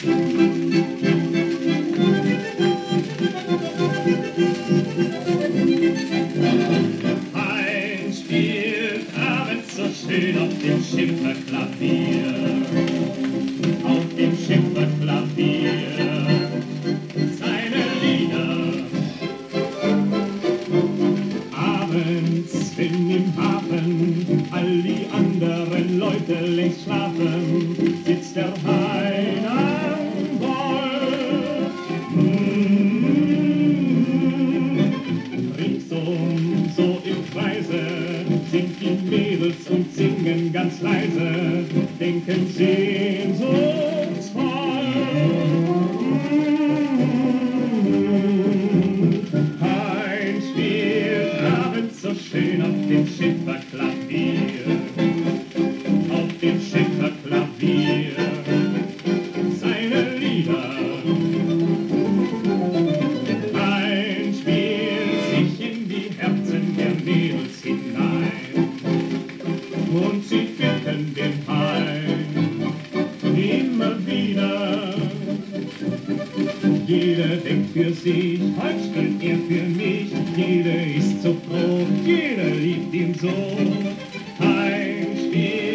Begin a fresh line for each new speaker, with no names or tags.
Heinz spielt abends so schön auf dem Schifferklavier, auf dem Schifferklavier seine Lieder. Abends, wenn im Hafen all die anderen Leute längst schlafen, sitzt der Hein am Bord. Ringsum, so im Kreise, sind die Mädels und singen ganz leise, denken sehnsuchtsvoll. Heinz spielt abends so schön auf dem Schifferklavier, auf dem Schifferklavier seine Lieder. Heinz spielt sich in die Herzen der Mädels hinein und sie bitten den Hein immer wieder. Jeder denkt für sich, heute spielt er für mich. Jeder ist so froh, jeder liebt ihn so. Hein spielt